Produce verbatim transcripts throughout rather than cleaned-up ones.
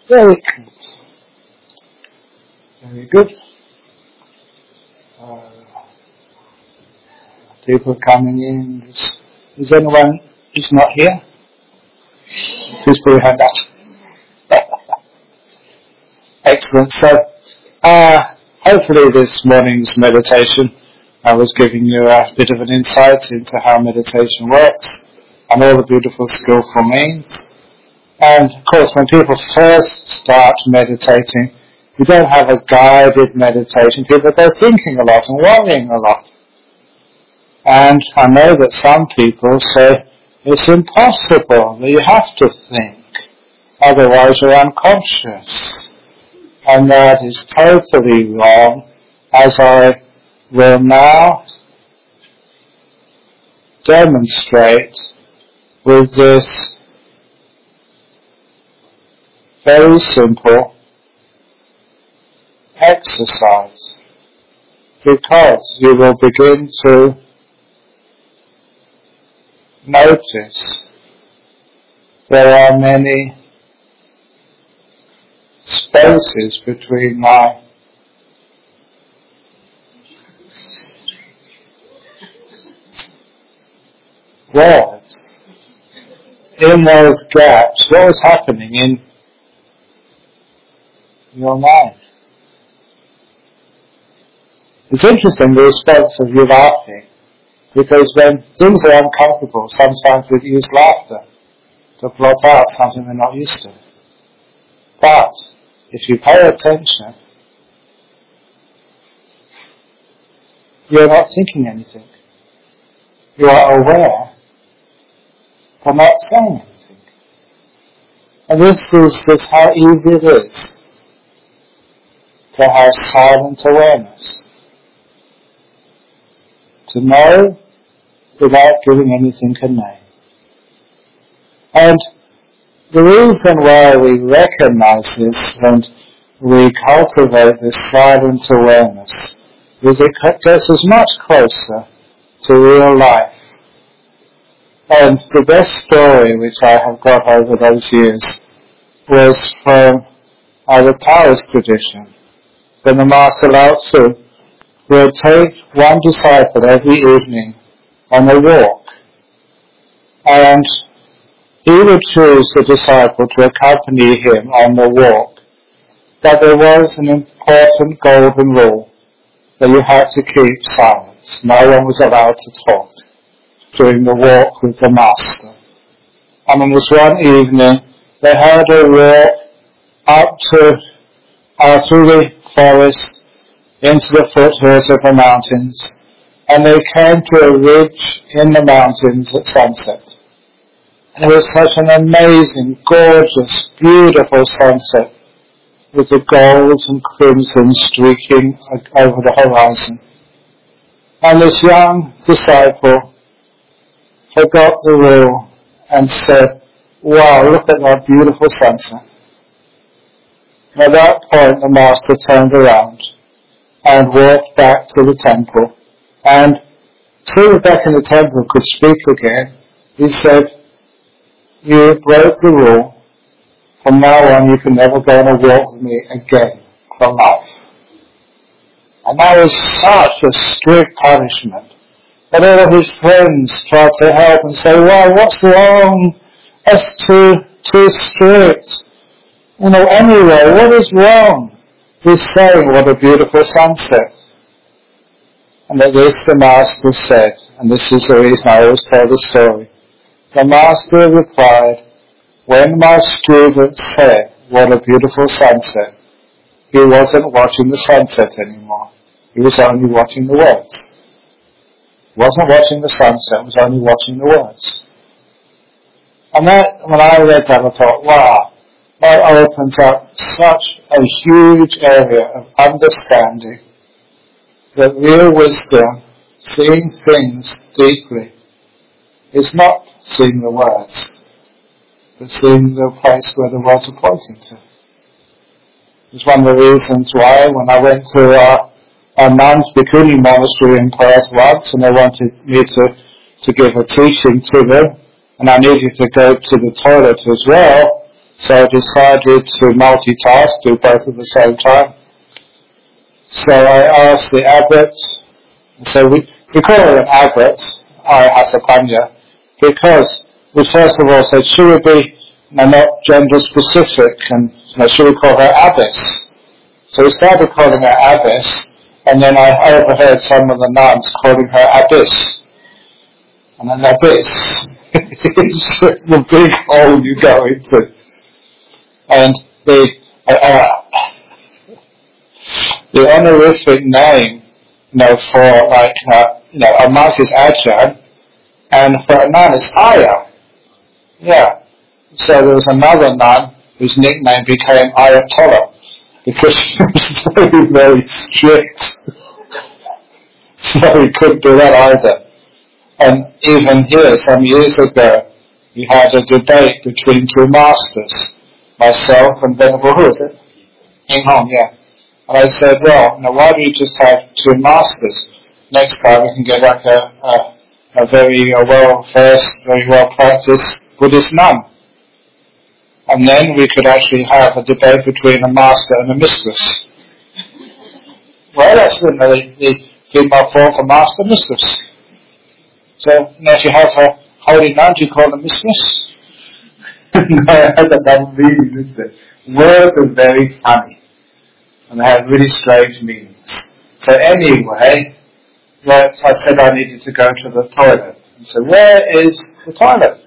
Very good. Very good. Uh, people coming in. Is, is anyone who's not here? Please put your hand up. Excellent. So, uh, hopefully this morning's meditation I was giving you a bit of an insight into how meditation works and all the beautiful skillful means. And of course, when people first start meditating, you don't have a guided meditation. People go thinking a lot and worrying a lot. And I know that some people say it's impossible, that you have to think, otherwise you're unconscious. And that is totally wrong, as I will now demonstrate with this very simple exercise, because you will begin to notice there are many spaces between my words. In those gaps, what was happening in your mind? It's interesting the response of you laughing, because when things are uncomfortable, sometimes we use laughter to blot out something we're not used to. But if you pay attention, you're not thinking anything. You are aware, but not saying anything. And this is just how easy it is to have silent awareness. To know without giving anything a name. And the reason why we recognize this and we cultivate this silent awareness is it gets us much closer to real life. And the best story which I have got over those years was from uh, the Taoist tradition, when the Master Lao Tzu would take one disciple every evening on a walk, and he would choose the disciple to accompany him on the walk, but there was an important golden rule, that you had to keep silence. No one was allowed to talk during the walk with the Master. And on this one evening, they had a walk up to, uh, through the forest, into the foothills of the mountains, and they came to a ridge in the mountains at sunset. And it was such an amazing, gorgeous, beautiful sunset, with the gold and crimson streaking over the horizon. And this young disciple forgot the rule and said, "Wow, look at that beautiful sunset." And at that point, the Master turned around and walked back to the temple. And so that back in the temple could speak again, he said, "You broke the rule. From now on, you can never go on a walk with me again for life." And that was such a strict punishment. But all of his friends tried to help and say, "Well, what's wrong? That's too, too strict. You know, anyway, what is wrong with saying what a beautiful sunset?" And at this the Master said, and this is the reason I always tell the story, the Master replied, "When my student said, 'What a beautiful sunset,' he wasn't watching the sunset anymore. He was only watching the words. He wasn't watching the sunset, he was only watching the words." And that, when I read that, I thought, wow, that opens up such a huge area of understanding that real wisdom, seeing things deeply, is not seeing the words, but seeing the place where the words are pointing to. It's one of the reasons why when I went to a, a nuns Bhikkhuni monastery in Perth once, and they wanted me to, to give a teaching to them, and I needed to go to the toilet as well, So I decided to multitask, do both at the same time. So I asked the abbot, so we, we call her an abbot, I Hasapanya, because we first of all said, should we be you know, not gender specific, and you know, should we call her abbess? So we started calling her abbess, and then I overheard some of the nuns calling her abyss. And an abyss is just the big hole you go into. And the uh, uh, the honorific name, you know, for like uh, you know, a monk is Ajahn, and for a nun is Aya. Yeah. So there was another nun whose nickname became Ayatollah because she was very, very strict. So we couldn't do that either. And even here, some years ago, we had a debate between two masters, myself and Venerable, who is it? In Hong, yeah. And I said, well, now why do you just have two masters? Next time we can get like a, a, a very uh, well-versed, very well-practiced Buddhist nun. And then we could actually have a debate between a master and a mistress. Well, that's the, the, the female form for master mistress. So, you know, if you have a holy nun, do you call them mistress? No, that doesn't really listen. Words are very funny. And they have really strange meanings. So anyway, yes, I said I needed to go to the toilet. And so where is the toilet?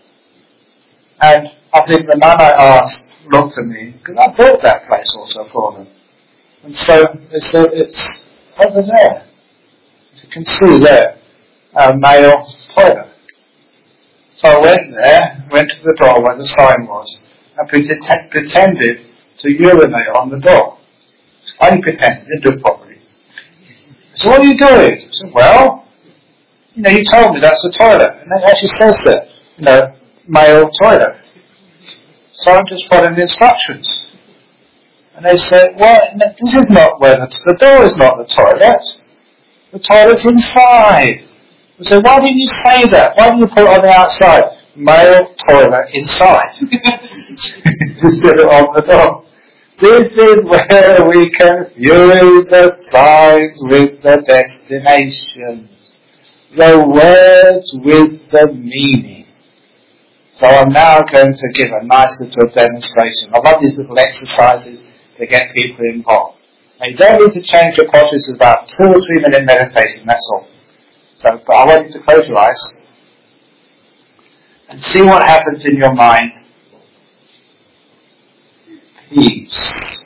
And I think the nun I asked looked at me, because I built that place also for them. And so it's, uh, it's over there. As you can see there, a male toilet. So I went there, went to the door where the sign was, and pretend, pretended to urinate on the door. I pretended, didn't do it properly. So what are you doing? I said, well, you know, you told me that's the toilet. And it actually says that, you know, male toilet. So I'm just following the instructions. And they said, well, this is not where the, the door is not the toilet. The toilet's inside. I said, why didn't you say that? Why didn't you put it on the outside? Male toilet inside. Instead of on the door. This is where we confuse the signs with the destinations. The words with the meaning. So I'm now going to give a nice little demonstration. I love these little exercises to get people involved. Now you don't need to change your posture. It's about two or three minute meditation, that's all. So, but I want you to close your eyes and see what happens in your mind. Peace.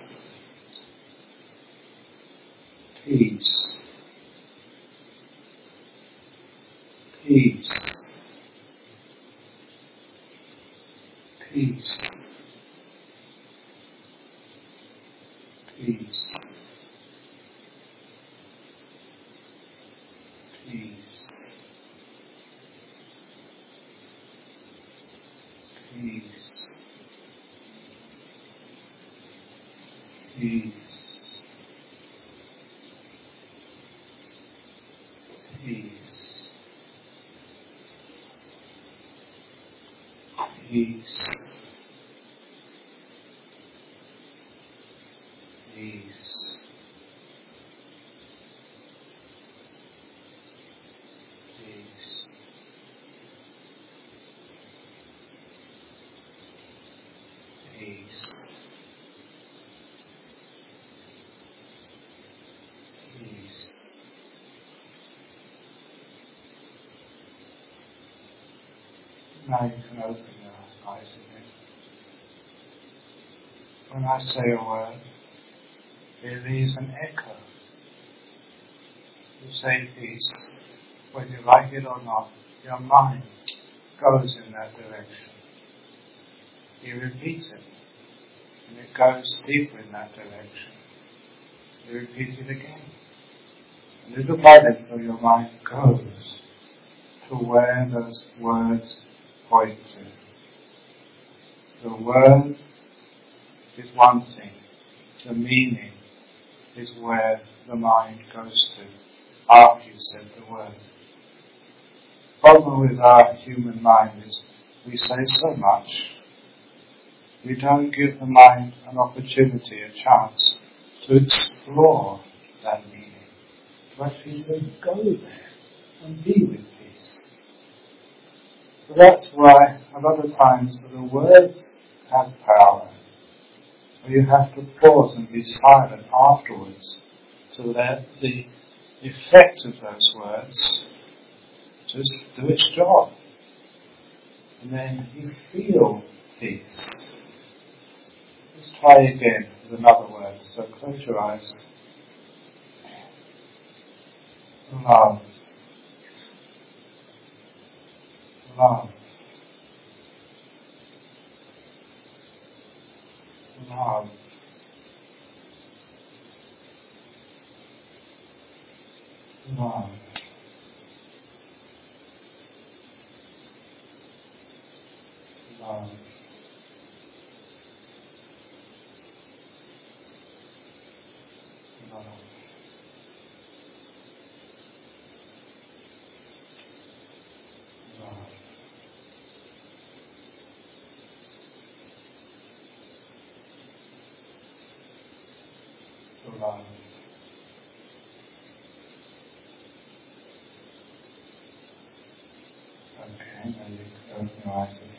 Peace. Peace. Peace. Peace. Peace. Peace. Peace. Peace. Peace. Peace. Peace. Peace. Peace. Now you can open your eyes again. When I say a word, there is an echo. You say peace, whether you like it or not, your mind goes in that direction. You repeat it, and it goes deeper in that direction. You repeat it again. And little by little your mind goes to where those words point to. The word is one thing. The meaning is where the mind goes to after you said the word. The problem with our human mind is we say so much, we don't give the mind an opportunity, a chance to explore that meaning, to actually even go there and be with peace. So that's why a lot of times the words have power. You have to pause and be silent afterwards to let the effect of those words just do its job. And then you feel peace. Let's try again with another word. So close your eyes. Love. Love. Love. Love. Love. Love. Love. Love. Okay, now you can open your eyes again.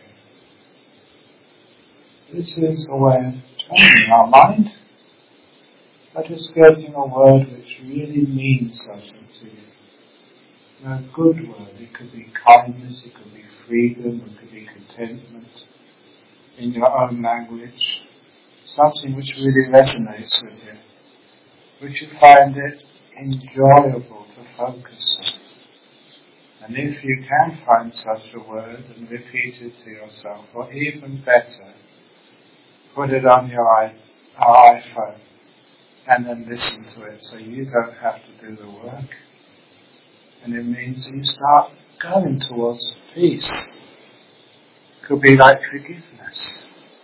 This is a way of training our mind by just getting a word which really means something to you. A good word. It could be kindness, it could be freedom, it could be contentment in your own language. Something which really resonates with you, which you find it enjoyable to focus on. And if you can find such a word and repeat it to yourself, or even better, put it on your iPhone and then listen to it so you don't have to do the work. And it means that you start going towards peace. It could be like forgiveness.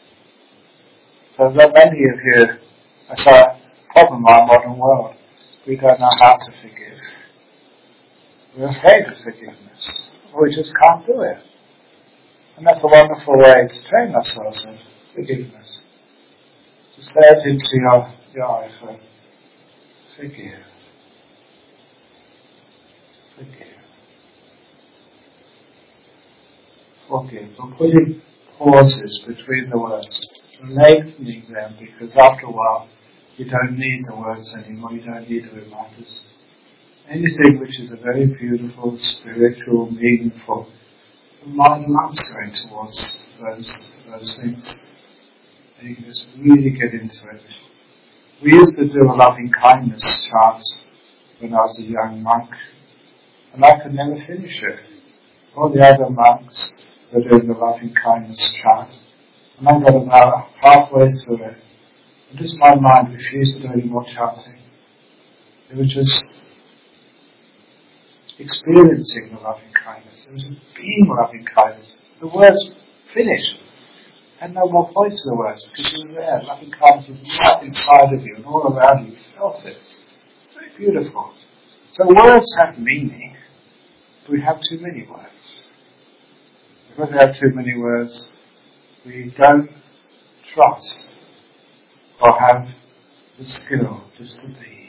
So that many of you, that's a problem in our modern world. We don't know how to forgive. We're afraid of forgiveness. We just can't do it. And that's a wonderful way to train ourselves in forgiveness. To say it into your, your iPhone. Forgive. Forgive. Forgive. We're putting pauses between the words, lengthening them, because after a while you don't need the words anymore, you don't need the reminders. Anything which is a very beautiful, spiritual, meaningful, the mind loves going towards those, those things. And you can just really get into it. We used to do a loving kindness chant when I was a young monk, and I could never finish it. All the other monks were doing the loving kindness chant, and I got about halfway through it, and just my mind refused to do any more chanting. It was just experiencing the loving kindness. It was being loving kindness. The words finished. Had no more point to the words because you were there. Loving kindness was right inside of you and all around you. You felt it. It's very beautiful. So words have meaning, but we have too many words. Because we have too many words, we don't trust or have the skill just to be.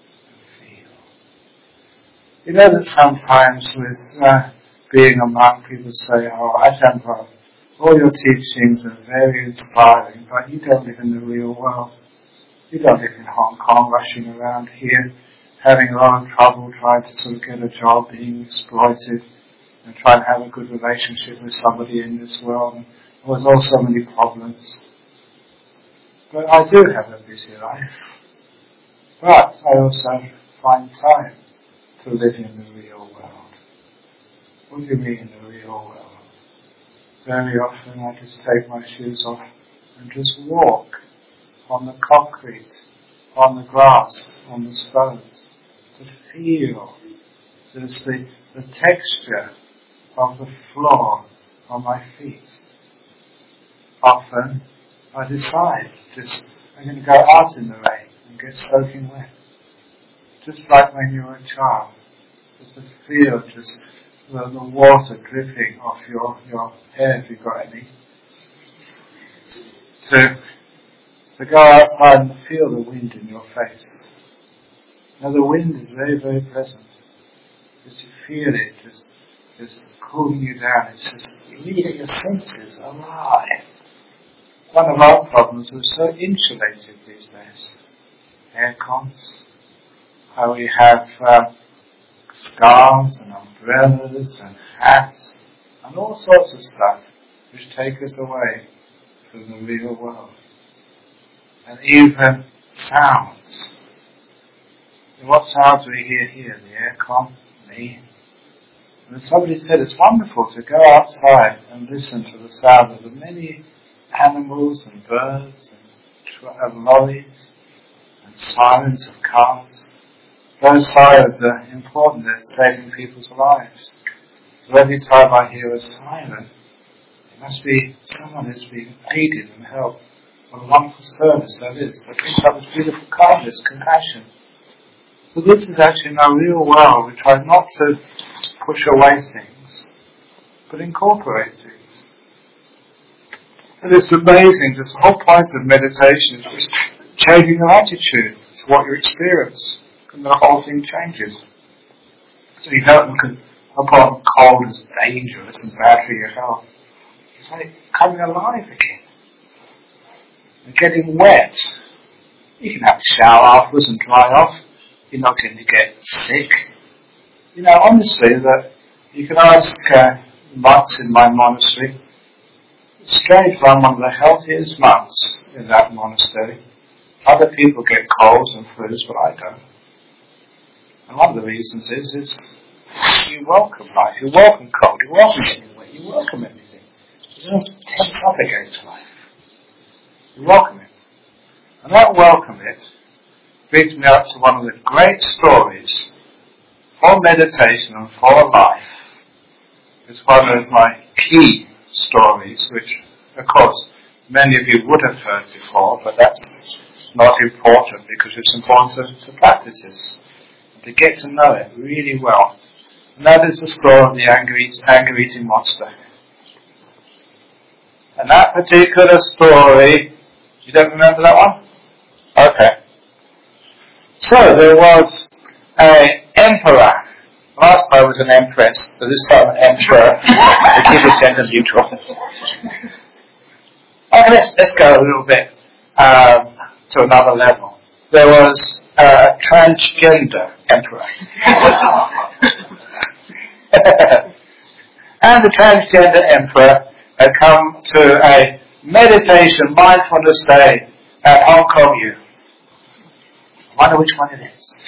You know that sometimes with uh, being a monk, people say, oh, Ajahn, all your teachings are very inspiring, but you don't live in the real world. You don't live in Hong Kong, rushing around here, having a lot of trouble trying to sort of get a job, being exploited, and trying to have a good relationship with somebody in this world. And there's all so many problems. But I do have a busy life. But I also find time to live in the real world. What do you mean the real world? Very often I just take my shoes off and just walk on the concrete, on the grass, on the stones, to feel just the, the texture of the floor on my feet. Often I decide just I'm going to go out in the rain and get soaking wet. Just like when you were a child, just to feel just the, the water dripping off your, your hair if you've got any. to, to go outside and feel the wind in your face. Now the wind is very, very pleasant. Because you feel it just, just cooling you down. It's just, you get your senses alive. One of our problems, we're so insulated these days. Air cons, how we have um, scarves and umbrellas and hats and all sorts of stuff which take us away from the real world. And even sounds. And what sounds we hear here? The aircon, me. And somebody said it's wonderful to go outside and listen to the sound of the many animals and birds and, and lorries and sirens of cars. Those sirens are important at saving people's lives. So every time I hear a siren, it must be someone who's being aided and helped. What a wonderful service that is. I think that was beautiful kindness, compassion. So this is actually in our real world. We try not to push away things, but incorporate things. And it's amazing, because the whole point of meditation is changing your attitude to what you experience. And the whole thing changes. So you don't look at upon cold as dangerous and bad for your health. It's like coming alive again. And getting wet. You can have a shower afterwards and dry off. You're not going to get sick. You know, honestly, that you can ask uh, monks in my monastery. It's strange, I'm one of the healthiest monks in that monastery. Other people get colds and flus, but I don't. And one of the reasons is, is you welcome life, you welcome cold, you welcome anyway, you welcome everything. You don't tense up against life. You welcome it. And that welcome it brings me up to one of the great stories for meditation and for life. It's one of my key stories, which, of course, many of you would have heard before, but that's not important because it's important to, to practice this, to get to know it really well. And that is the story of the anger-eating monster. And that particular story, you don't remember that one? Okay. So there was an emperor. Last time was an empress, so this time an emperor, to keep it gender neutral. Okay, let's, let's go a little bit um, to another level. There was a transgender emperor. And the transgender emperor had come to a meditation, mindfulness day at Hong Kong U. I wonder which one it is.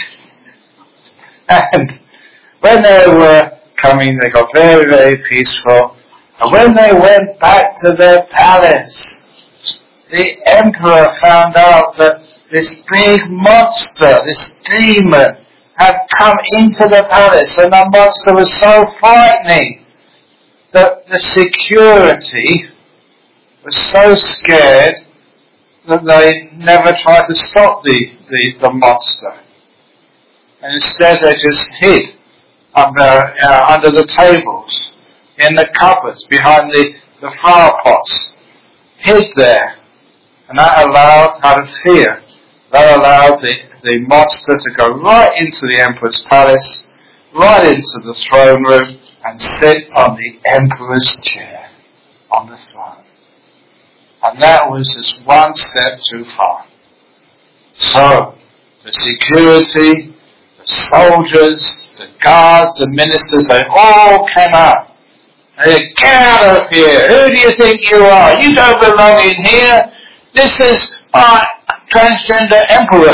And when they were coming, they got very, very peaceful. And when they went back to their palace, the emperor found out that this big monster, this demon, had come into the palace, and the monster was so frightening that the security was so scared that they never tried to stop the, the, the monster. And instead they just hid under, uh, under the tables, in the cupboards, behind the, the flower pots, hid there. And that allowed, out of fear, that allowed the, the monster to go right into the emperor's palace, right into the throne room, and sit on the emperor's chair, on the throne. And that was just one step too far. So, the security, the soldiers, the guards, the ministers, they all came out. They said, "Get out of here! Who do you think you are? You don't belong in here! This is our transgender emperor!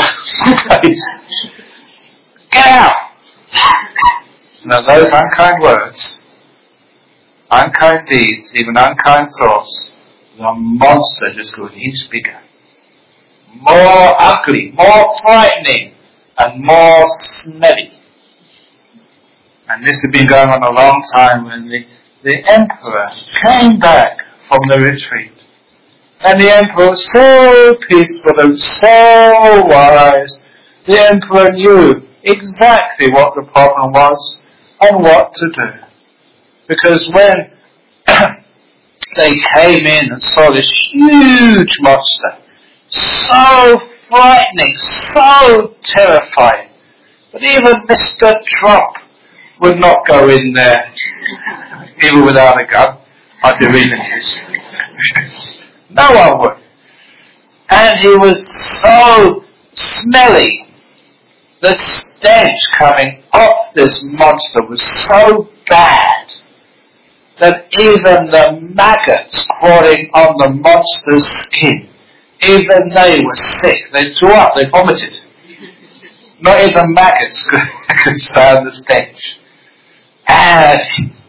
Get out!" Now those unkind words, unkind deeds, even unkind thoughts, the monster just grew an inch bigger. More ugly, more frightening, and more smelly. And this had been going on a long time when the, the emperor came back from the retreat. And the emperor was so peaceful and so wise. The emperor knew exactly what the problem was and what to do. Because when they came in and saw this huge monster. So frightening, so terrifying. But even Mister Trump would not go in there, even without a gun. I do read the news. No one would. And he was so smelly. The stench coming off this monster was so bad that even the maggots crawling on the monster's skin, even they were sick. They threw up, they vomited. Not even maggots could, could stand the stench. And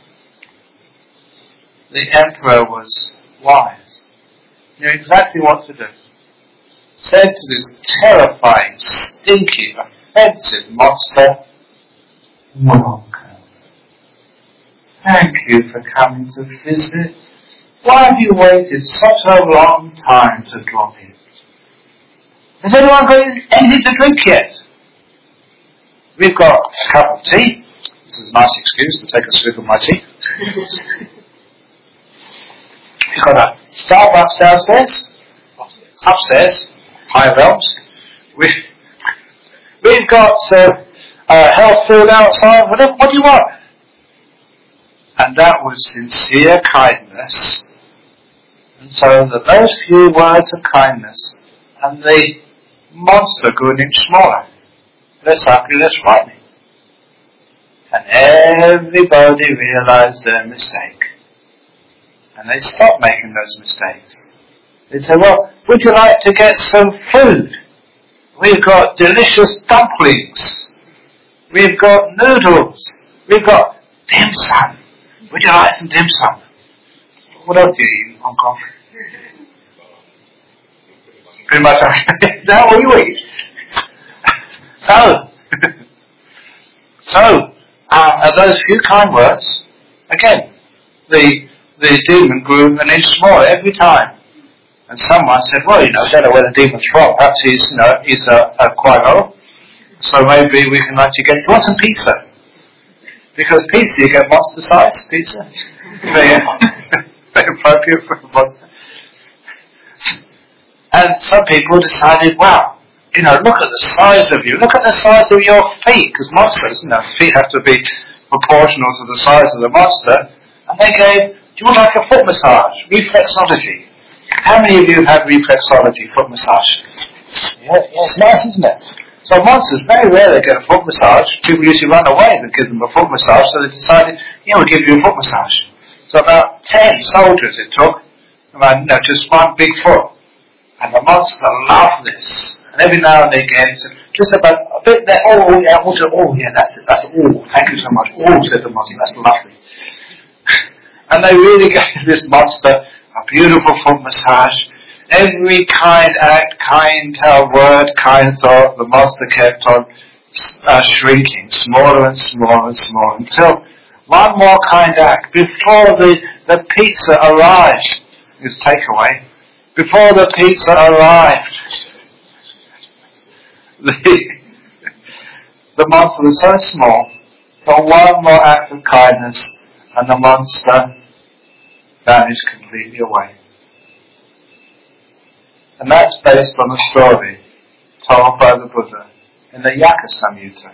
the emperor was wise. He knew exactly what to do. Said to this terrifying, stinky, offensive monster, welcome. Thank you for coming to visit. Why have you waited such a long time to drop in? Has anyone got anything to drink yet? We've got a cup of tea. This is a nice excuse to take a swig of my tea. We've got a Starbucks downstairs. Upstairs. Upstairs. High realms. We've, we've got uh, uh, health food outside. Whatever. What do you want? And that was sincere kindness. And so that those few words of kindness, and the monster grew an inch smaller. Less ugly, less frightening. And everybody realized their mistake. And they stopped making those mistakes. They said, well, would you like to get some food? We've got delicious dumplings. We've got noodles. We've got dim sum. Would you like some dim sum? What else do you eat in Hong Kong? Pretty much. Now what do you eat? So, so uh, at those few kind words, again, the the demon grew an inch smaller every time. And someone said, well, you know, I don't know where the demon's from. Perhaps he's, you know, he's a, a Quimo. So maybe we can let you get, you want some pizza? Because pizza, you get monster size pizza. Very, very appropriate for a monster. And some people decided, wow, you know, look at the size of you. Look at the size of your feet. Because monsters, you know, feet have to be proportional to the size of the monster. And they gave, do you want like a foot massage? Reflexology. How many of you have reflexology, foot massage? Yeah, yeah, it's nice, isn't it? So monsters very rarely get a foot massage. People usually run away and give them a foot massage, so they decided, yeah, we'll give you a foot massage. So about ten soldiers it took, about, you know, just one big foot. And the monster loved this. And every now and again, just about a bit there, oh, yeah, also, oh, yeah, that's it, that's it, oh, thank you so much. Oh, said the monster, that's lovely. And they really gave this monster a beautiful foot massage. Every kind act, kind uh, word, kind thought, the monster kept on uh, shrinking, smaller and smaller and smaller, until one more kind act, before the, the pizza arrived, it was takeaway, before the pizza arrived, the, the monster was so small, but one more act of kindness, and the monster vanished completely away. And that's based on a story told by the Buddha in the Yaka Samyutta.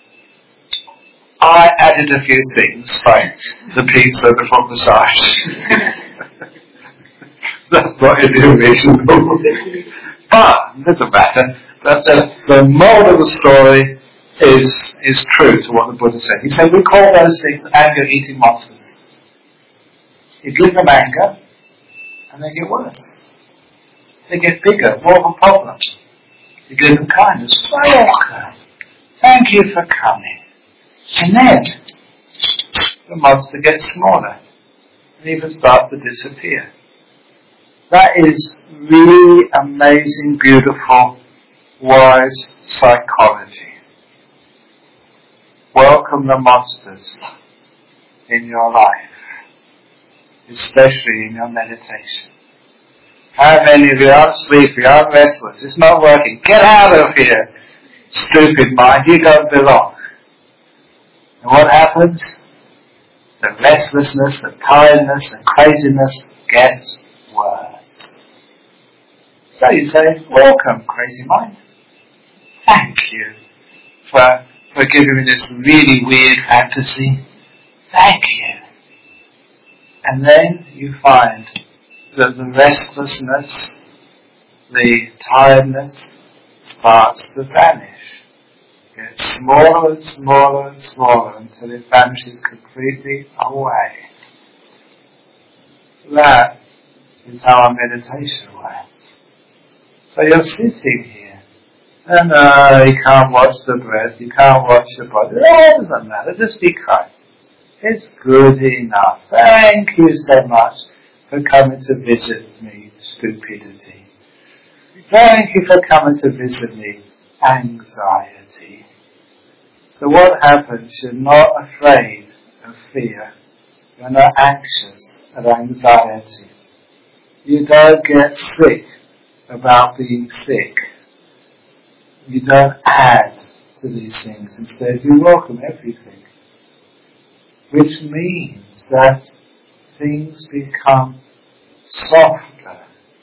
I added a few things, like the pizza, the foot massage. That's not in the original. But, it doesn't matter. But the, the moral of the story is, is true to what the Buddha said. He said, we call those things anger-eating monsters. You give them anger, and they get worse. They get bigger, more of a problem. You give them kindness. Welcome. Thank you for coming. And then, the monster gets smaller, and even starts to disappear. That is really amazing, beautiful, wise psychology. Welcome the monsters in your life, especially in your meditation. How many of you are sleepy, are restless? It's not working. Get out of here, stupid mind. You don't belong. And what happens? The restlessness, the tiredness, and craziness gets worse. So you say, welcome, crazy mind. Thank you for, for giving me this really weird fantasy. Thank you. And then you find that the restlessness, the tiredness starts to vanish. It gets smaller and smaller and smaller until it vanishes completely away. That is how our meditation works. So you're sitting here, and uh, you can't watch the breath, you can't watch the body. It doesn't matter, just be kind. It's good enough. Thank you so much for coming to visit me, stupidity. Thank you for coming to visit me, anxiety. So what happens? You're not afraid of fear. You're not anxious of anxiety. You don't get sick about being sick. You don't add to these things. Instead, you welcome everything. Which means that things become softer.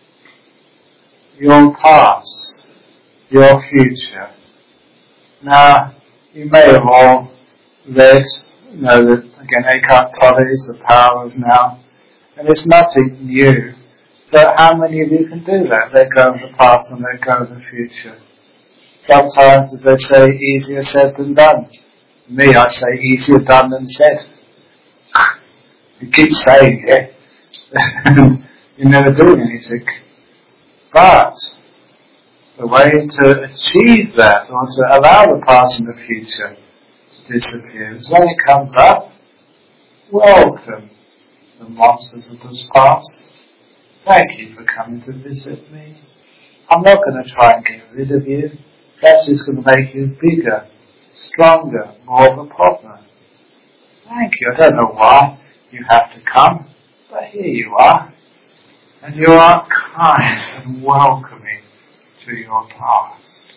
Your past, your future. Now, you may have all read, you know, that, again, Eckhart Tolle's The Power of Now. And it's nothing new. But how many of you can do that? Let go of the past and let go of the future. Sometimes, as they say, easier said than done. Me, I say easier done than said. You keep saying it, and you're never doing anything. But the way to achieve that, or to allow the past and the future to disappear, is when it comes up, welcome the monsters of the past. Thank you for coming to visit me. I'm not going to try and get rid of you. That's just going to make you bigger, stronger, more of a problem. Thank you. I don't know why you have to come, but here you are. And you are kind and welcoming to your past.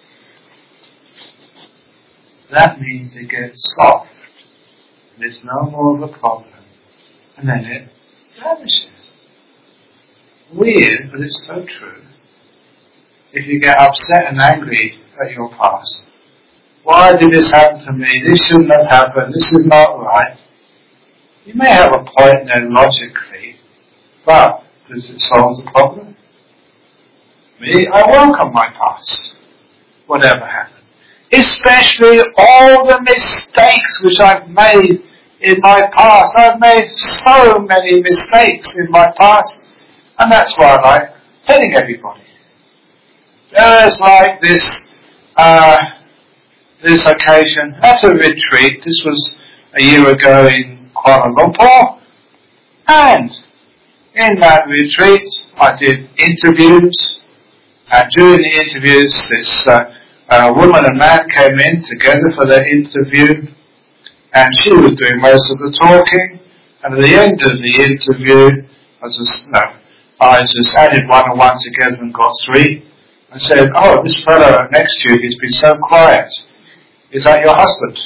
That means it gets soft. And it's no more of a problem. And then it vanishes. Weird, but it's so true. If you get upset and angry at your past, why did this happen to me? This shouldn't have happened. This is not right. You may have a point there logically, but does it solve the problem? Me, I welcome my past, whatever happened. Especially all the mistakes which I've made in my past. I've made so many mistakes in my past, and that's why I like telling everybody. There's like this, uh, this occasion at a retreat. This was a year ago in Kuala Lumpur, and in that retreat I did interviews, and during the interviews this uh, uh, woman and man came in together for their interview, and she was doing most of the talking, and at the end of the interview I just, no, I just added one and one together and got three. I said, oh, this fellow next to you, he's been so quiet. Is that your husband?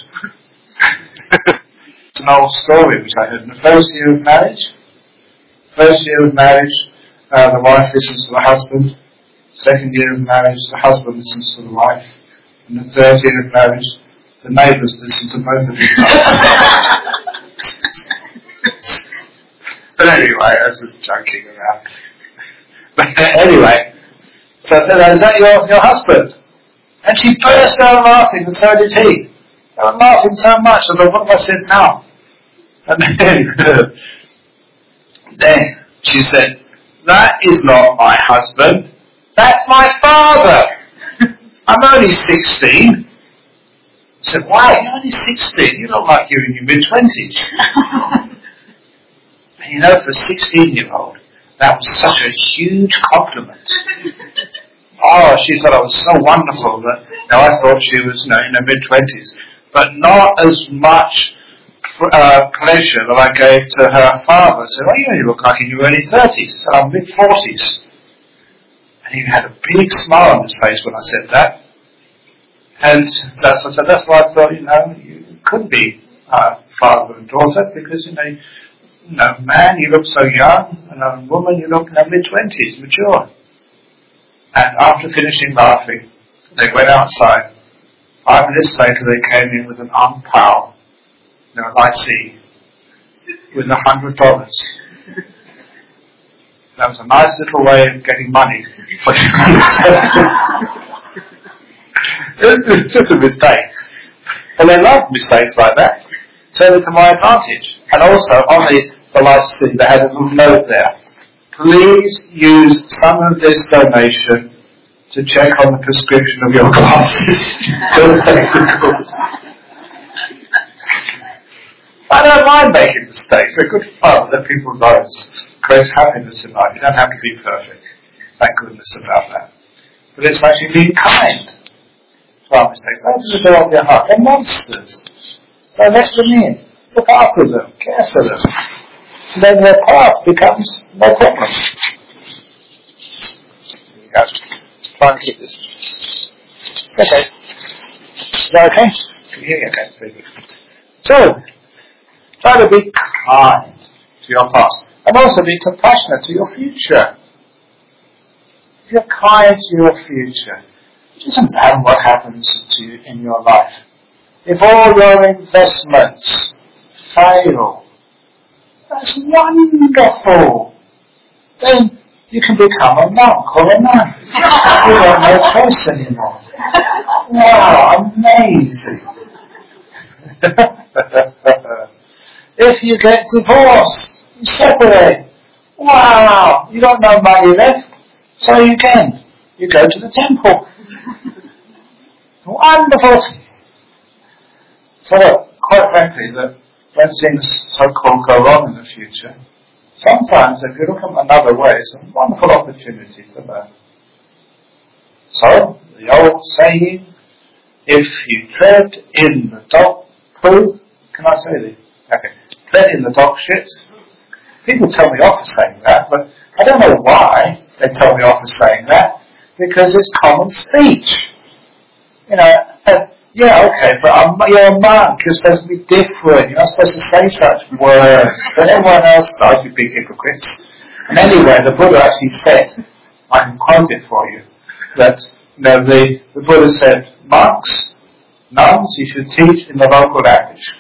It's an old story which I heard in the first year of marriage. First year of marriage, uh, the wife listens to the husband. Second year of marriage, the husband listens to the wife. And the third year of marriage, the neighbours listen to both of you. But anyway, I was just joking around. But anyway, so I said, is that your, your husband? And she burst out laughing, and so did he. They were laughing so much, I thought, what have I said now? And then, then she said, that is not my husband, that's my father. I'm only sixteen. I said, why? You're only sixteen? You look like you're in your mid-twenties. And you know, for a sixteen-year-old, that was such a huge compliment. Oh, she thought I was so wonderful that, you know, I thought she was, you know, in her mid-twenties. But not as much uh, pleasure that I gave to her father. I said, oh, you only look like in your early thirties. I said, I'm mid-forties. And he had a big smile on his face when I said that. And that's, I said, that's why I thought, you know, you couldn't be uh, father and daughter, because, you know, No, man, you look so young, and a woman, you look in their mid-twenties, mature. And after finishing laughing, they went outside. Five minutes later, they came in with an ang pao, you know, an I C, with a hundred dollars. That was a nice little way of getting money. It's just a mistake. And they love mistakes like that. Turn it to my advantage. And also, on the, the licensing, they had a little note there. Please use some of this donation to check on the prescription of your glasses. I don't mind making mistakes. They're good fun. Let people know. Creates happiness in life. You don't have to be perfect. Thank goodness about that. But it's actually being kind to our mistakes. Open the door of your heart. They're monsters. So let them in. Look after them. Care for them. And then their path becomes no problem. There you go. Try and keep this. Okay. Is that okay? Can you hear me okay? Very good. So, try to be kind to your past. And also be compassionate to your future. If you're kind to your future, it doesn't matter what happens to you in your life. If all your investments fail, that's wonderful. Then you can become a monk or a nun. You don't have no choice anymore. Wow, amazing. If you get divorced, you separate. Wow, you got no money left, so you can. You go to the temple. Wonderful. So look, quite frankly, that when things so-called go wrong in the future, sometimes if you look at another way, it's a wonderful opportunity to learn. So, the old saying, if you tread in the dog poo, can I say this? Okay. Tread in the dog shit. People tell me off for saying that, but I don't know why they tell me off for saying that, because it's common speech. You know, uh, yeah, okay, but I'm, you're a monk, you're supposed to be different, you're not supposed to say such words, but everyone else does, you big hypocrites. And anyway, the Buddha actually said, I can quote it for you, that, you know, the, the Buddha said, monks, nuns, you should teach in the local language.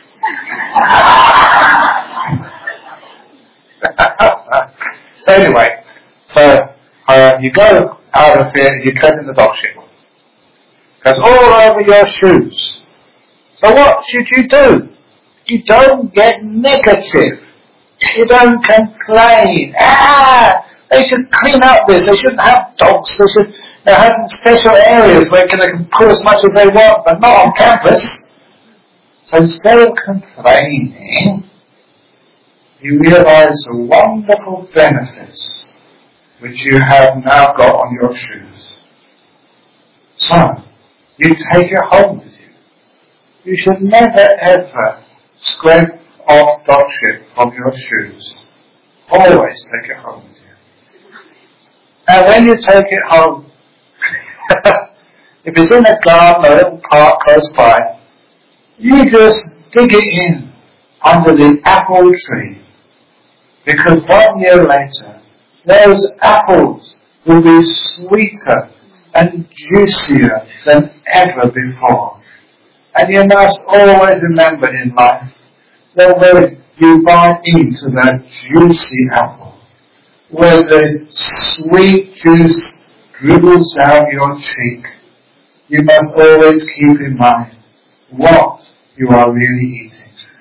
Anyway, so uh, you go out of here, you tread in the dog shit. Goes all over your shoes. So what should you do? You don't get negative. You don't complain. Ah, they should clean up this. They shouldn't have dogs. They should they have special areas where they can put as much as they want, but not on campus. So instead of complaining, you realize the wonderful benefits which you have now got on your shoes. So, you take it home with you. You should never ever scrape off dog shit from your shoes. Always take it home with you. And when you take it home, if it's in a garden or a little park close by, you just dig it in under the apple tree. Because one year later, those apples will be sweeter and juicier than ever before. And you must always remember in life that when you bite into that juicy apple, where the sweet juice dribbles down your cheek, you must always keep in mind what you are really eating.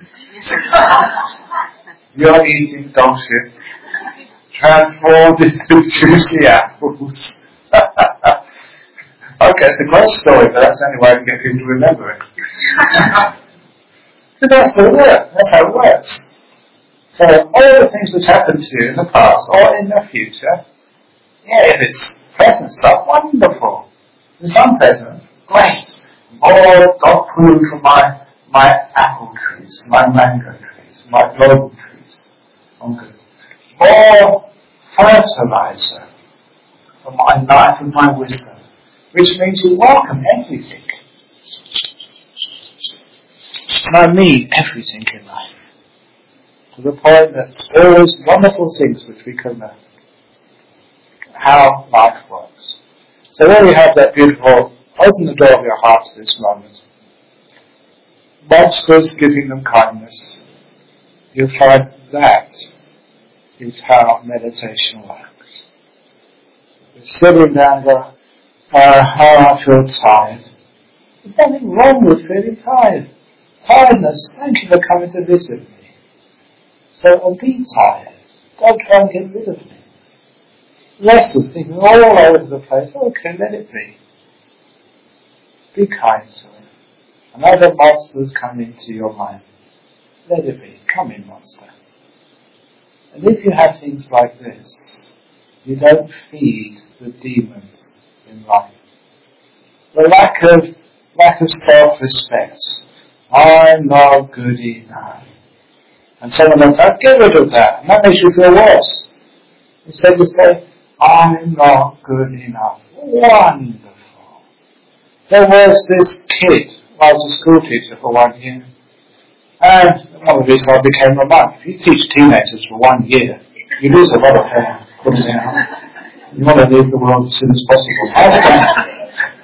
You're eating dog shit, transformed into juicy apples. Okay, it's a great story, but that's the only way I can get people to remember it. But that's the work, that's how it works. So all the things which happened to you in the past or in the future, yeah, if it's present stuff, wonderful. If it's unpleasant, great. More dog poo from my, my apple trees, my mango trees, my global trees. Okay. More fertilizer for my life and my wisdom, which means you welcome everything. And I mean everything in life. to the point that all those wonderful things which we can learn. How life works. So when we have that beautiful, open the door of your heart to this moment. Monsters giving them kindness. You'll find that is how meditation works. You're sitting down and go, uh, how I feel tired. There's nothing wrong with feeling tired. Tiredness, thank you for coming to visit me. So uh, be tired. Don't try and get rid of things. Restless, thinking all over the place. Okay, let it be. Be kind to it. And other monsters come into your mind. Let it be. Come in, monster. And if you have things like this, you don't feed the demons in life. The lack of lack of self-respect. I'm not good enough. And someone else says, get rid of that. And that makes you feel worse. Instead you say, I'm not good enough. Wonderful. There was this kid, I was a school teacher for one year. And one of the reasons I became a monk. If you teach teenagers for one year, you lose a lot of hair. You want to leave the world as soon as possible.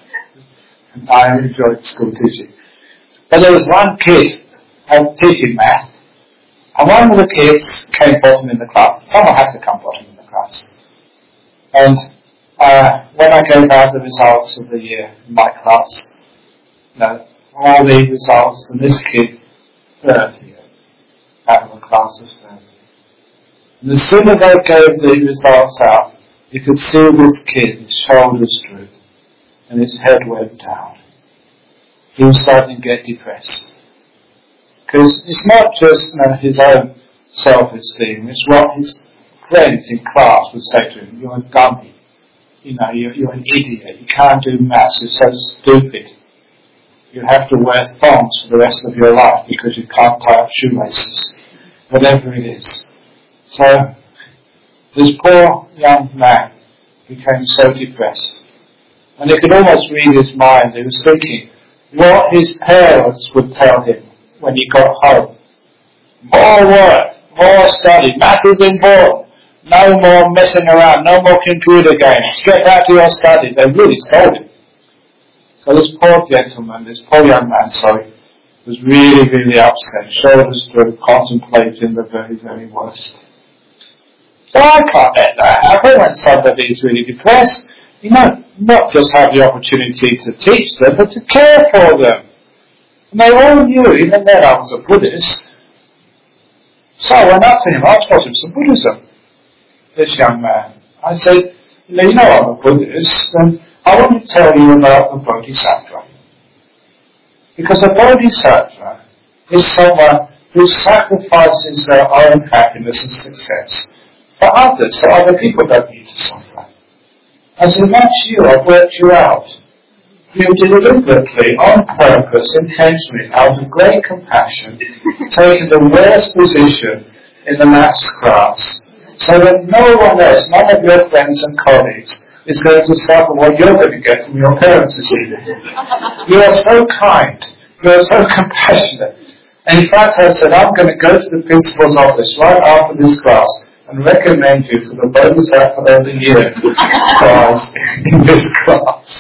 And I enjoyed school teaching. But there was one kid, I was teaching math, and one of the kids came bottom in the class. Someone has to come bottom in the class. And uh, when I gave out the results of the year in my class, you know, all the results, and this kid, thirtieth, out of a class of thirty. And as soon as I gave the results out, you could see this kid, his shoulders drooped, and his head went down. He was starting to get depressed. Because it's not just you know, his own self-esteem, it's what his friends in class would say to him, you're a dummy, you know, you're, you're an idiot, you can't do maths, you're so stupid. You have to wear thongs for the rest of your life because you can't tie up shoelaces, whatever it is. So, this poor young man became so depressed. And he could almost read his mind. He was thinking what his parents would tell him when he got home. More work, more study, math is important. No more messing around, no more computer games. Get back to your study. They really scolded him. So this poor gentleman, this poor young man, sorry, was really, really upset. Shoulders drooped, contemplating the very, very worst. So I can't let that happen when somebody is really depressed. You know, not just have the opportunity to teach them, but to care for them. And they all knew, even then I was a Buddhist. So I went up to him, I taught him some Buddhism. This young man. I said, you know, you know I'm a Buddhist, and I want to tell you about the Bodhisattva. Because a Bodhisattva is someone who sacrifices their own happiness and success for others, so other people don't need to suffer. And so that's you, I've worked you out. You deliberately, on purpose, intentionally, out of great compassion, taken the worst position in the maths class, so that no one else, none of your friends and colleagues, is going to suffer what you're going to get from your parents achieving. You are so kind, you are so compassionate. And in fact, I said, I'm going to go to the principal's office right after this class and recommend you for the Bodhisattva of the Year prize in this class.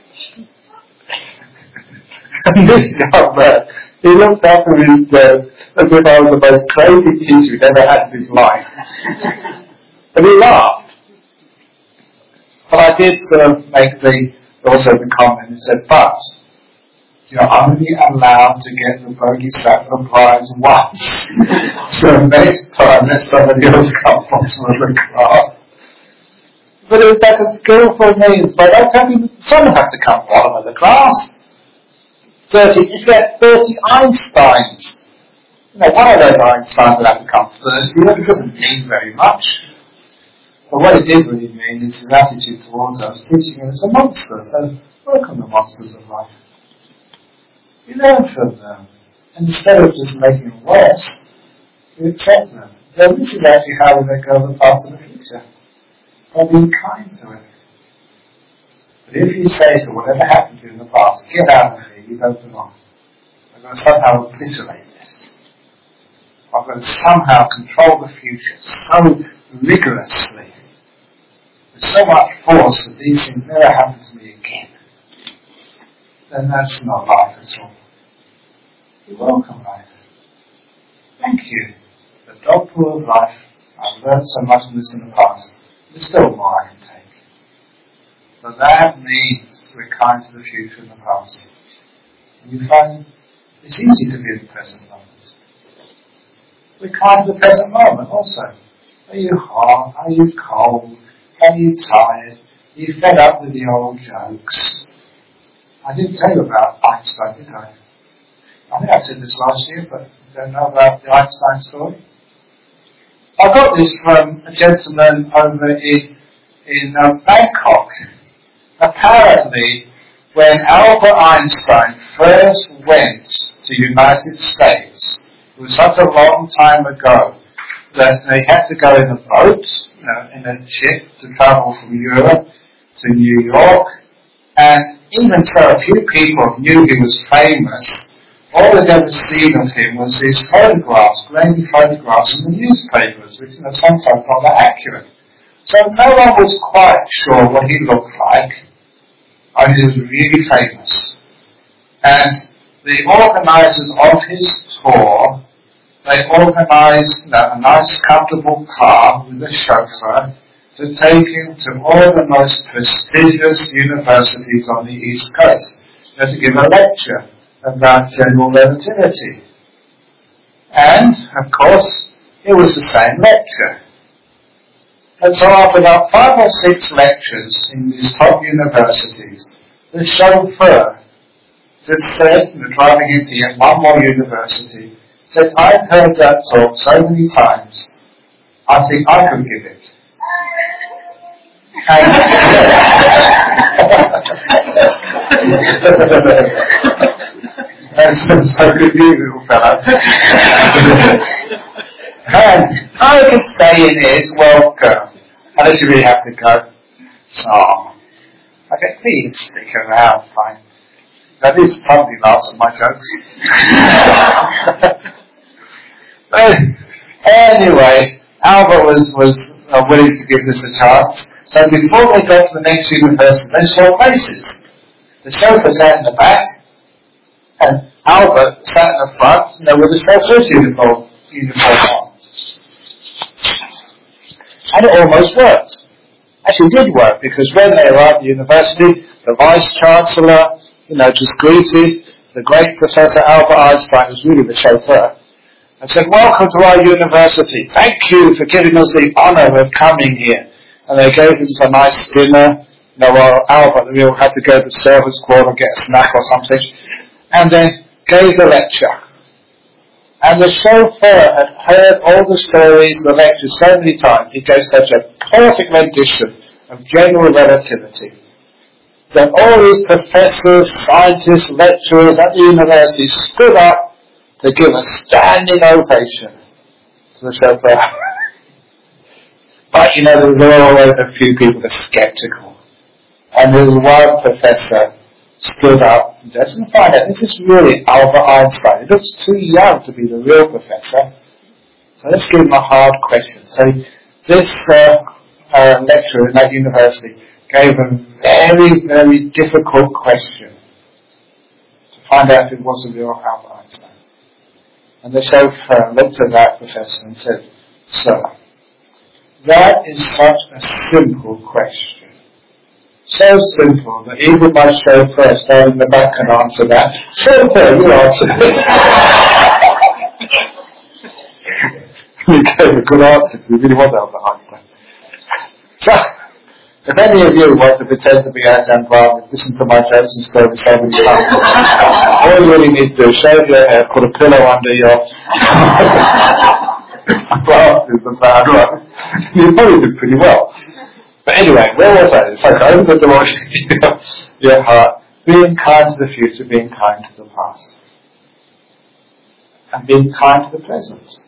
And this young man, he looked up at his desk as if I was the most crazy teacher he'd ever had in his life. And he laughed. But I did sort of make the, also the comment and said, but, you're only allowed to get the Bodhisattva prize once. So next time let somebody else come bottom of the class. But it was like a skillful means, but I tell you, someone has to come bottom of the class. thirty, you get thirty Einsteins. You know, one of those Einsteins will have to come thirty, it doesn't mean very much. But what it did really mean is his attitude towards us, teaching him as a monster. So work on the monsters of life. You learn from them. And instead of just making them worse, you accept them. Well, this is actually how we're going to go the path of the future. By being kind to it. But if you say to whatever happened to you in the past, get out of here, you don't belong. I'm going to somehow obliterate this. I've got to somehow control the future so rigorously, with so much force that these things never happen to me again, then that's not life at all. You're welcome, life. Thank you. The dog pool of life. I've learned so much of this in the past. There's still more I can take. So that means we're kind to the future and the past. And you find it's easy to be in the present moment. We're kind to the present moment also. Are you hot? Are you cold? Are you tired? Are you fed up with the old jokes? I didn't tell you about Einstein, did I? I think I said this last year, but you don't know about the Einstein story? I got this from a gentleman over in, in uh, Bangkok. Apparently, when Albert Einstein first went to the United States, it was such a long time ago that they had to go in a boat, you know, in a ship to travel from Europe to New York. And even so, a few people knew he was famous. All they'd ever seen of him was his photographs, grainy photographs in the newspapers, which are sometimes not that accurate. So no one was quite sure what he looked like. I mean, he was really famous. And the organisers of his tour, they organised, you know, a nice comfortable car with a chauffeur to take him to all the most prestigious universities on the East Coast, you know, to give a lecture about general relativity. And, of course, it was the same lecture. And so after about five or six lectures in these top universities, the chauffeur just said, you know, driving into yet one more university, said, I've heard that talk so many times, I think I could give it. And that's so good you, little fella. And I could stay in his welcome. Unless you really have to go. Oh. Okay, please stick around, fine. That is probably laughs at my jokes. Anyway, Albert was, was uh, willing to give this a chance. So before they got to the next university, they saw faces. The chauffeur sat in the back, and Albert sat in the front, you know, with his chauffeur's uniform, uniform on. And it almost worked. Actually, it did work, because when they arrived at the university, the Vice-Chancellor, you know, just greeted the great Professor Albert Einstein, who's really the chauffeur, and said, welcome to our university. Thank you for giving us the honour of coming here. And they gave him some nice dinner. You know, while Albert, we all had to go to the servants' quarter and get a snack or something. And then gave the lecture. And the chauffeur had heard all the stories, the lectures so many times. He gave such a perfect rendition of general relativity that all these professors, scientists, lecturers at the university stood up to give a standing ovation to the chauffeur. But, you know, there was always a few people that were sceptical. And there was one professor stood up and doesn't find out this is really Albert Einstein. He looks too young to be the real professor. So let's give him a hard question. So this uh, uh, lecturer in that university gave a very, very difficult question to find out if it was the real Albert Einstein. And the chauffeur looked at that professor and said, sir, that is such a simple question. So simple that even my chauffeur standing in the back can answer that. Chauffeur, you answer it. He gave a good answer because we really want Albert Einstein. So, if any of you want to pretend to be Ajahn Brahm and listen to my jokes and stories so many times, all you really need to do is shave your hair, put a pillow under your glasses and bad one. You probably did pretty well. But anyway, where was I? It's like open the door to your heart. Being kind to the future, being kind to the past. And being kind to the present.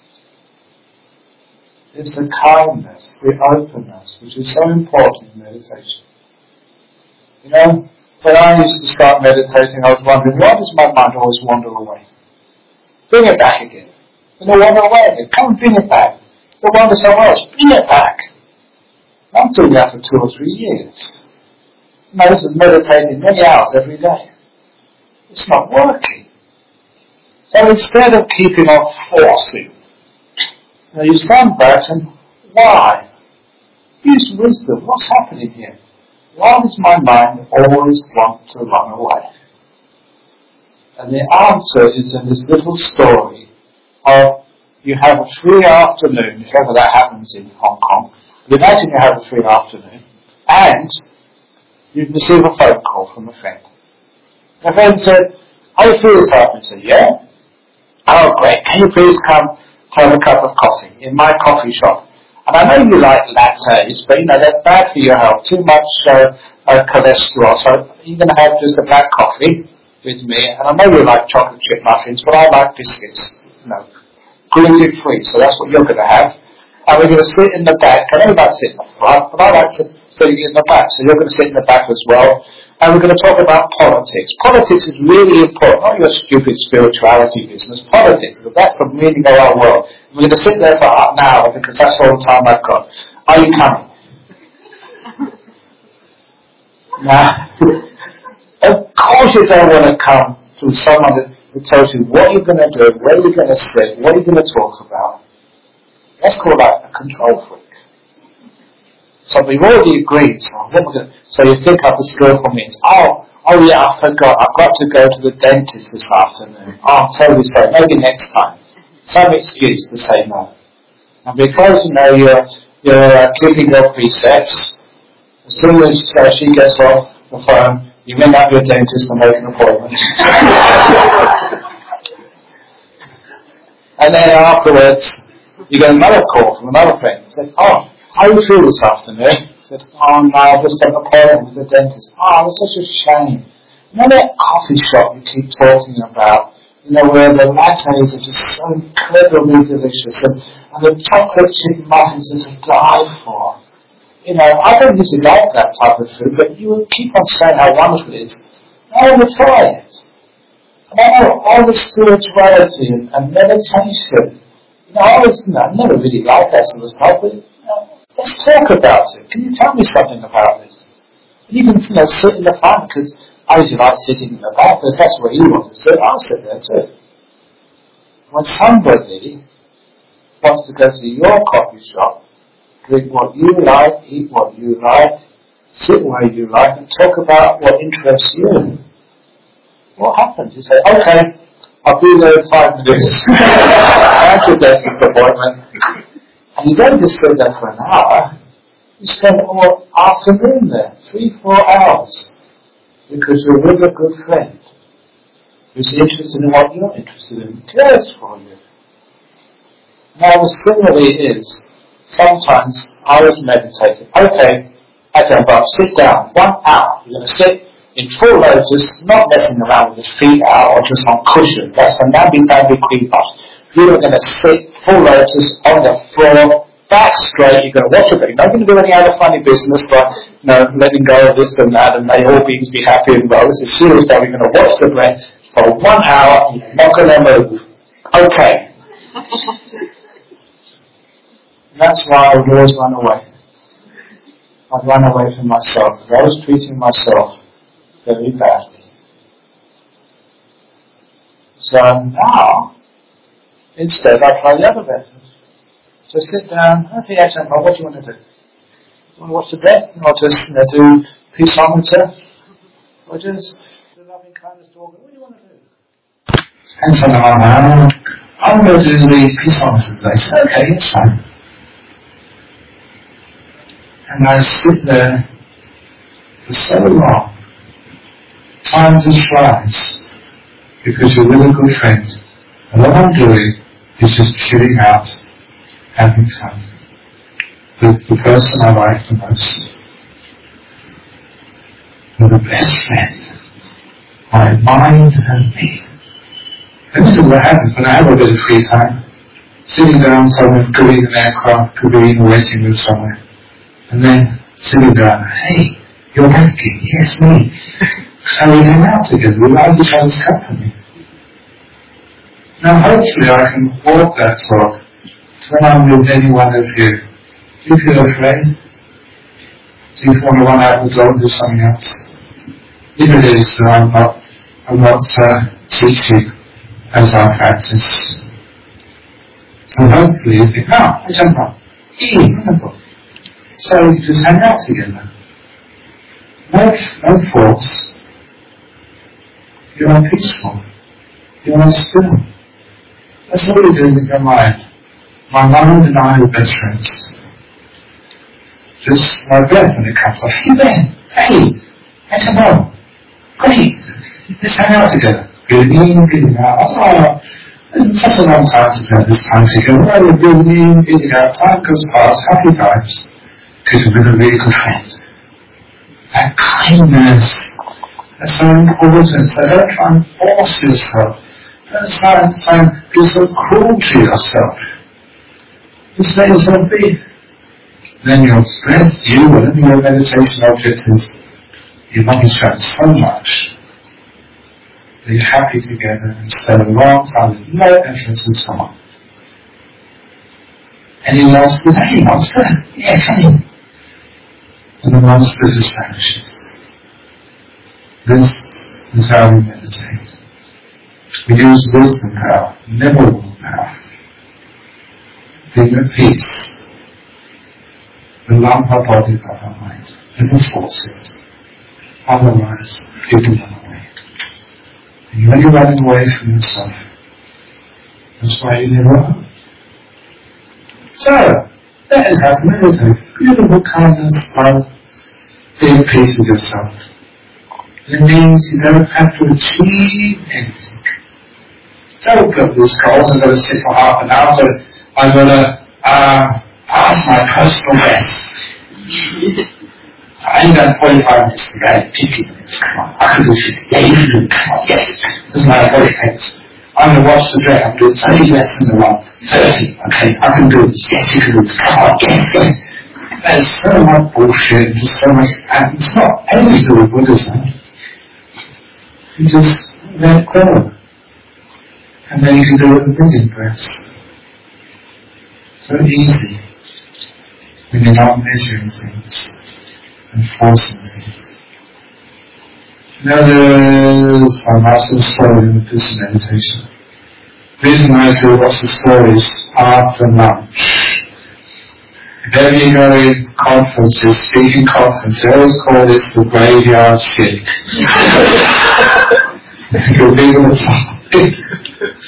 It's the kindness, the openness, which is so important in meditation. You know, when I used to start meditating, I was wondering, why does my mind always wander away? Bring it back again. And they wander away. Come and bring it back. They wander somewhere else. Bring it back. I'm doing that for two or three years. You know, this is meditating many hours every day. It's not working. So instead of keeping on forcing, you know, you stand back and why? Use wisdom. What's happening here? Why does my mind always want to run away? And the answer is in this little story of you have a free afternoon, if ever that happens in Hong Kong. But imagine you have a free afternoon and you receive a phone call from a friend. My friend said, "Are you free this afternoon?" I said, "Yeah." "Oh, great. Can you please come to have a cup of coffee in my coffee shop? And I know you like lattes, but you know, that's bad for your health. Too much uh, uh, cholesterol. So you're going to have just a black coffee with me. And I know you like chocolate chip muffins, but I like biscuits. You know, gluten free. So that's what you're going to have. And we're going to sit in the back. I know you like to sit in the front, but I like sitting in the back. So you're going to sit in the back as well. And we're going to talk about politics. Politics is really important, not your stupid spirituality business. Politics, because that's the meaning of our world. And we're going to sit there for an hour because that's all the time I've got. Are you coming?" Now, of course you don't want to come to someone who tells you what you're going to do, where you're going to sit, what you're going to talk about. That's called a control freak. So we've already agreed. So, what we're going to, so you think up the skillful means. Oh, oh yeah, I forgot. I've got to go to the dentist this afternoon. Oh, I'm totally sorry. Maybe next time. Some excuse to say no. And because you know you're you're uh, keeping your precepts, as soon as uh, she gets off the phone, you ring up your dentist and make an appointment. And then afterwards, you get another call from another friend. He said, "Oh, how are you feel this afternoon?" I said, "Oh no, I've just got an appointment with the dentist." "Oh, it's such a shame. You know that coffee shop you keep talking about, you know, where the lattes are just so incredibly delicious and, and the chocolate chip muffins are to die for. You know, I don't usually like that type of food, but you would keep on saying how wonderful it is. I want to try it. And I know all the spirituality and, and meditation. You know, I was, you know, I never really liked that sort of stuff, but, you know, let's talk about it. Can you tell me something about this?" And you can, you know, sit in the front, because I usually like sitting in the back, but if that's where you want to sit, I'll sit there too. When somebody wants to go to your coffee shop, drink what you like, eat what you like, sit where you like, and talk about what interests you, what happens? You say, "Okay, I'll be there in five minutes. That's your dentist appointment." And you don't just sit there for an hour. You spend all afternoon there, three, four hours, because you're with a good friend who's interested in what you're interested in, cares for you. Now the simile is, sometimes I was meditating. Okay, okay, but sit down, one hour. You're going to sit in full lotus, not messing around with your feet out or just on cushion. That's a namby-pamby creepas. You're going to sit full lotus on the floor, back straight. You're going to watch it. You're not going to do any other funny business like, you know, letting go of this and that and may all beings be happy and well. This is serious stuff. You're going to watch the breath for one hour and you're not going to move. Okay. And that's why I would always run away. I'd run away from myself. I was treating myself very badly. So now, instead, I try the other method. So sit down, okay, actually, what do you want to do? You want to watch the breath? Or just, you know, do peaceometer? Or just do loving kindness to all? What do you want to do? And so now, uh, I'm going to do the peaceometer today. So, okay, it's fine. And I sit there for so long. Time just flies because you're with a good friend. And what I'm doing is just chilling out, having fun with the person I like the most. With the best friend, my mind and me. And this is what happens when I have a bit of free time. Sitting down somewhere, could be in an aircraft, could be in a waiting room somewhere. And then sitting down, "Hey, you're working." "Yes, me." So we hang out together, we like each other's company. Now hopefully I can walk that talk when I'm with any one of you. Do you feel afraid? Do you want to run out the door and do something else? If it is, then I'm not, I'm not uh, teaching as I practice. So hopefully you think, oh, I jump up. Eee, wonderful. So we can just hang out together. No, no force. You are peaceful. You are still. That's what you do with your mind. My mind and I are best friends. Just my breath when it comes up. Hey Ben, hey, I don't know. Great, let's hang out together. Breathing in, breathing out. Oh, it's such a long time to spend this time together. Oh, we're breathing in, breathing out. Time goes past, happy times. Because we're with a really good friend. That kindness. That's so important. So don't try and force yourself. Don't try and, try and be so cruel to yourself. Just let yourself be. Then your breath, you, whatever your meditation object is, your body's trapped so much that you're happy together and spend a long time with no effort at all. And you lost the hey monster, yeah, come in. And the monster just vanishes. This is how we meditate. We use wisdom power, never will power. Being at peace. We love our body, love our mind. Never force it. Otherwise, people run away. And when you're running away from yourself, that's why you never are. So, that is how to meditate. Beautiful kindness, love, being at peace with yourself. It means you don't have to achieve anything. Don't put these goals, I'm going to sit for half an hour, I'm going to uh, pass my personal best. I ain't done forty-five minutes today, fifty minutes, come on. I can do fifty, yeah, you can do it, come on, yes. Doesn't matter what it takes. I'm going to watch the dress, I'm going to do thirty lessons in a month. thirty, okay, I can do this, yes, you can do this, come on, yes, yes. There's so much bullshit, and just so much, and it's not anything to do with Buddhism. You just let go. And then you can do it in a million breaths. So easy when you're not measuring things and forcing things. Now there's a massive story in this meditation. The reason I do lots of stories after lunch. If ever you go in conferences, speaking conferences, they always call this the graveyard shift. You'll be able to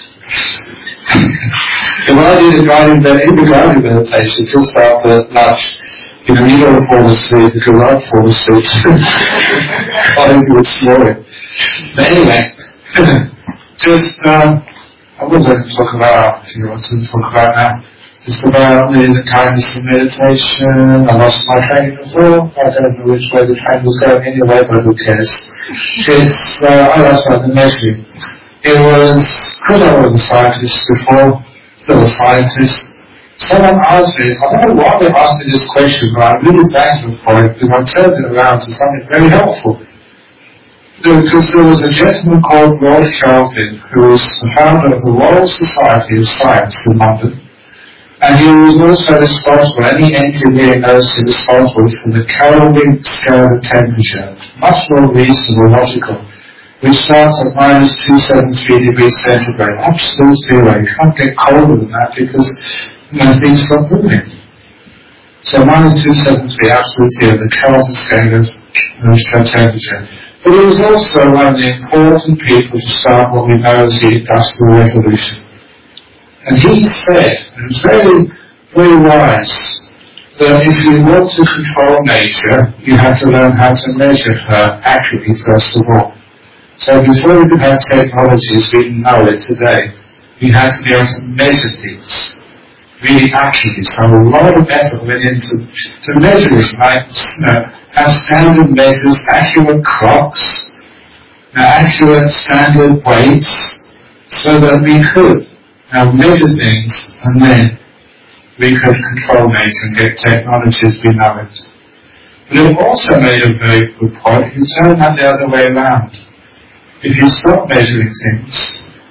If I did a guided meditation, in the guided meditation, just after lunch, you know, you don't fall asleep because I'd fall asleep. I think it was snoring. But anyway, just, um, I was going to talk about, I think I was going to talk about now, just about the kindness of meditation. I lost my train of thought. I don't know which way the train was going anyway, but who cares? It's, uh, I lost my memory. It was, because I was a scientist before, still a scientist, someone asked me, I don't know why they asked me this question, but I'm really thankful for it, because I turned it around to something very helpful. Because there was a gentleman called Lord Kelvin, who was the founder of the Royal Society of Science in London, and he was also responsible, any engineer knows he's responsible for the Kelvin scale of temperature, much more reasonable, logical, which starts at minus two hundred seventy-three degrees centigrade, absolute zero. You can't get colder than that because, you know, things stop moving. So minus two hundred seventy-three, absolute zero, the Kelvin scale of temperature. But he was also one of the important people to start what we know as the Industrial Revolution. And he said, and it was very, very wise, that if you want to control nature, you have to learn how to measure her accurately first of all. So before we could have technologies, we didn't know it today, we had to be able to measure things really accurately. So a lot of effort went into to measuring, like, you know, have standard measures, accurate clocks, uh, accurate standard weights, so that we could now measure things and then we could control nature and get technologies we know it. But it also made a very good point if you turn that the other way around. If you stop measuring things,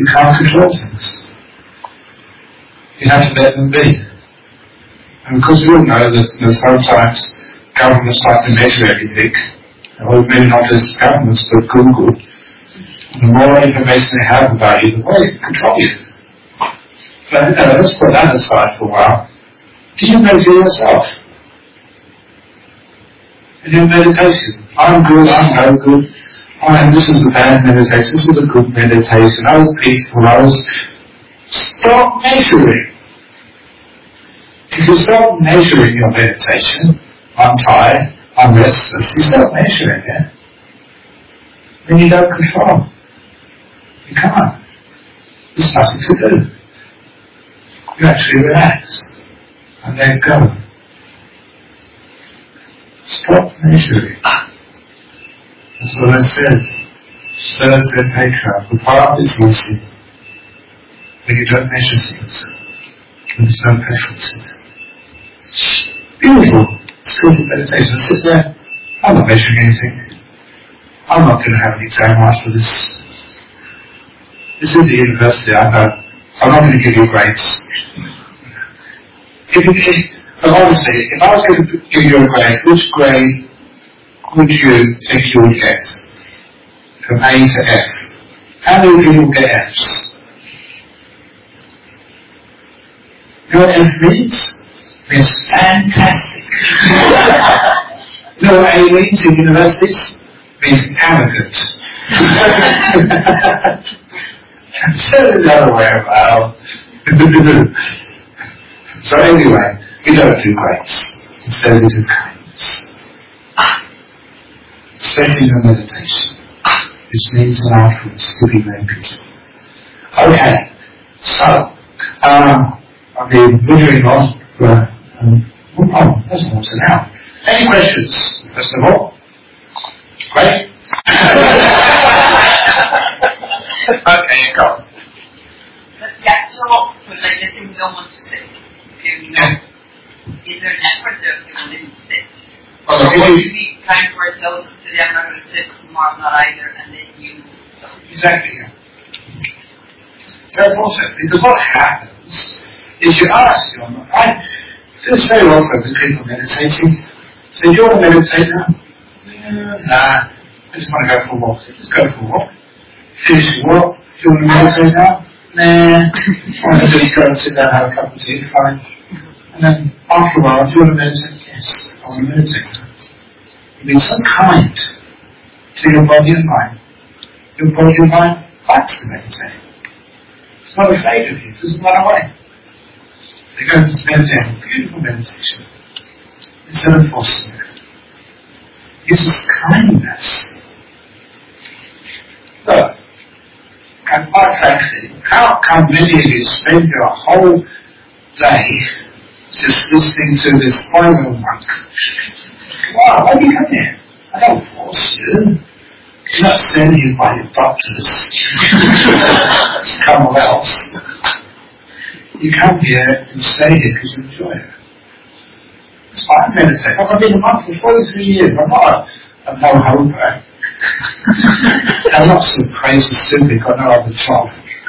You can't control things. You have to let them be. And because we all know that you know, sometimes governments like to measure everything, or maybe not just governments, but Google, the more information they have about you, the more they can control you. But you know, let's put that aside for a while. Do you measure yourself? In your meditation, I'm good, I'm no good. Oh, and this is a bad meditation, this was a good meditation, I was peaceful, I was... Stop measuring. If you stop measuring your meditation, I'm tired, I'm restless, you stop measuring it, then you don't control. You can't. There's nothing to do. You actually relax and let go. Stop measuring. That's what I said. Thursday Patriarch. The path is easy when you don't measure things, when there's no preferences. Beautiful, skillful meditation. Sit there. I'm not measuring anything. I'm not going to have an exam after this. This is the university, I know. I'm not going to give you grades. If, if, but honestly, if I was going to give you a grade, which grade would you think you would get? From A to F. How many people get Fs? You know what F means? It means fantastic. You know what A means in universities? It means arrogant. So the other way around. So anyway, we don't do grades. Instead we do kindness. Especially in meditation. Which means an afterwards to be very peaceful. Okay, so um, I'll be moving on for um, oh, that's almost an hour. Any questions, first of all? Great? Okay, go. Yeah, so for like letting you don't want to sit. You know, is there an effort there if you didn't sit? Well, or would you be kind for yourself to say I'm not going to sit tomorrow, I'm not either, and then you exactly, yeah. That's also because what happens is you ask your mind. I do this very often with people meditating. So do you want to meditate now? Mm, nah, I just want to go for a walk. So just go for a walk. Finish the walk. Do you want to meditate now? Nah, I want to just go and sit down and have a cup of tea. Fine. And then after a while, do you want to meditate? Yes, I want to meditate now. You've been so kind to your body and mind. Your body and mind likes to meditate. It's not afraid of you. It doesn't run away. They go to meditate. Beautiful meditation. Instead of forcing it. Uses kindness. Look, and quite frankly, how come many of you spend your whole day just listening to this final monk? Wow, why do you come here? I don't force you. You're not sending you by your doctors. Somewhere else. You come here and stay here because you enjoy it. That's why I meditate. I've been a monk for forty-three years. I'm not a, a no-hoper. I'm not so crazy stupid. I know I'm a job.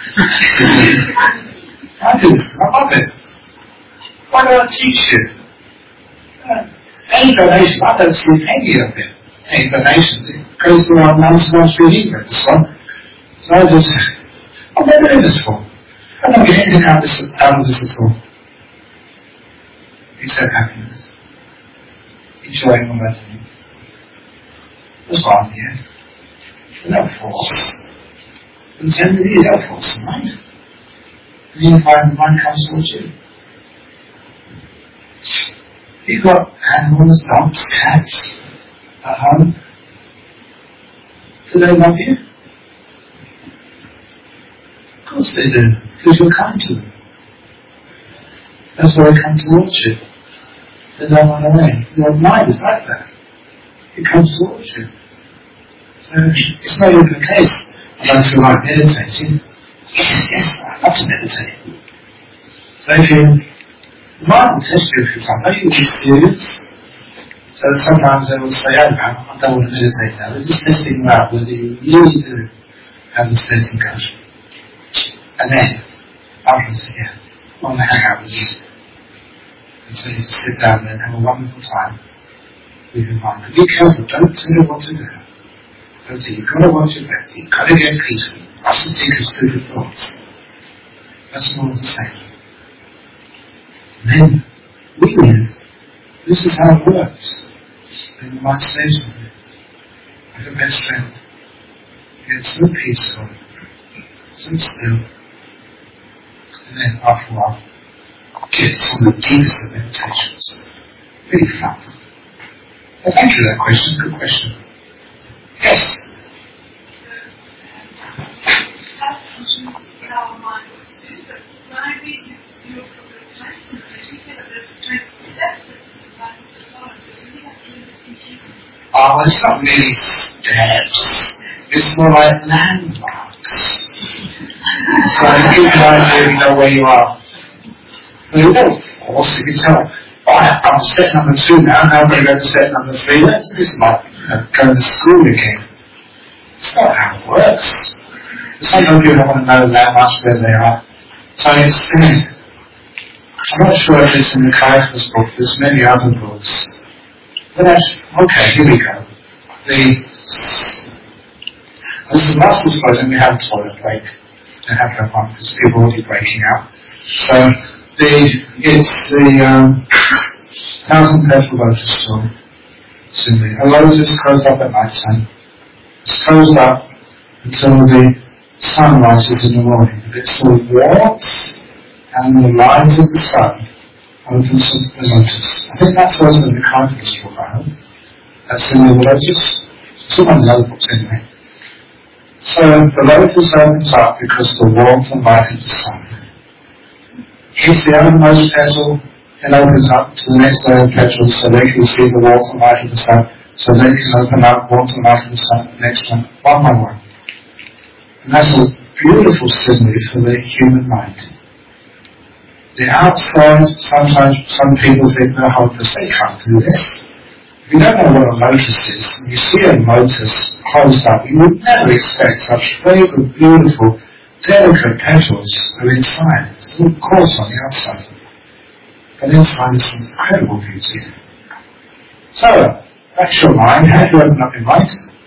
I do this. I love it. Why don't I teach you? Uh, any donation, I don't see any of it. Any donations, it goes to our non-small street England, this one. So I just, I'm not doing this for. I don't get anything out of this, out of this at all. Except happiness. Enjoying what I'm doing. That's why I'm here. No force. But at the end of the day, no force in mind. And you find the mind comes towards you. You've got animals, dogs, cats at home. Do they love you? Of course they do, because you're kind to them. That's why they come towards you. They don't run away. Your mind is like that. It comes towards you. So it's not even the case. I don't feel like meditating. Yes, yes, I love to meditate. So if you The mind will test you a few times. Are you really serious? So sometimes they will say, oh no, I don't want to meditate now. They're just testing you out whether you really do have the sense of God. And then, after say, yeah, I want to hang out with you. And so you just sit down there and have a wonderful time with your mind. But be careful, don't tell her what to do. Don't say, you've got to watch your breath, you've got to get peaceful. You mustn't think of stupid thoughts. That's more of the same. And then, we live. This is how it works. And the mind stays with you. Like a best friend. You get so peaceful, so still. And then, after a while, get some of the deepest of meditations. Really fun. Well, thank you for that question. Good question. Yes? Our mind was too, but when I read your publication, I think that there's strength to depth that the mind to follow, so you really have to live it in keeping. Oh, it's not really steps. It's more like landmarks. So you might really know where you are. There's no force, you can tell. Oh, I'm on step number two now, now I'm going to go to step number three. That's just like you know, going to school again. It's not how it works. Sometimes people want to know landmarks where they are. So it's, I'm not sure if it's in the Caiaphas book, there's many other books. But actually, okay, here we go. The, this is muscle toilet, and we have a toilet break. We have to have one because people are already breaking out. So, the, it's the, um, Thousand Petal Lotus story. Simply. A lotus closed up at night time. It's closed up until the sun rises in the morning. It's the warmth and the lines of the sun opens the lotus. I think that's also in the Caiaphas book, I hope. That's in the lotus. It's all in the other books anyway. So the lotus opens up because of the warmth and light of the sun. Hits the outermost petal, it opens up to the next layer of petals so they can see the warmth and light of the sun, so they can open up warmth and light of the sun, the next one, one by one. And that's a beautiful simile for the human mind. The outside, sometimes some people think they're hopeless, they can't do this. If you don't know what a lotus is, and you see a lotus closed up, you would never expect such fragrant, beautiful, delicate petals are inside. It's all coarse on the outside. But inside is some incredible beauty. So, that's your mind. How do you open up your mind?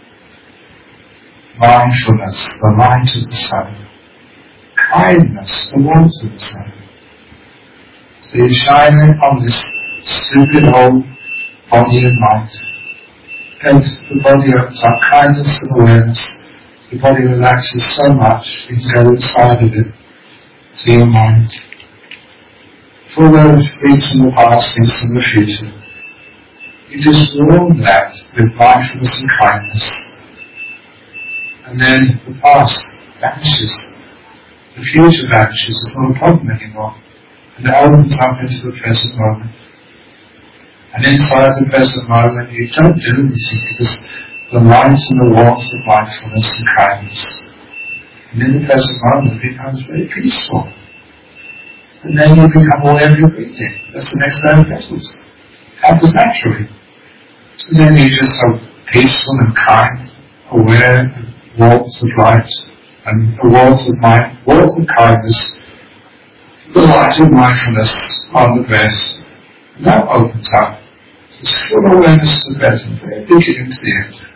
Mindfulness, the light of the sun. Kindness, the warmth of the sun. So you shine it on this stupid old body and mind. And the body opens up, kindness and awareness. The body relaxes so much, you can go inside of it to your mind. For those things from the past, things from the future. You just warm that with mindfulness and kindness. And then the past vanishes. The future vanishes. It's not a problem anymore. And it opens up into the present moment. And inside the present moment, you don't do anything. It's just the light and the warmth of mindfulness and kindness. And in the present moment, it becomes very peaceful. And then you become whatever you breathe in. That's the next layer of petals. Happens naturally. So then you're just so peaceful and kind, aware, warmth of light, and a warmth of mind, warmth of kindness, the light of mindfulness on the breath. And that opens up. It's full awareness of the breath from the very beginning to the end.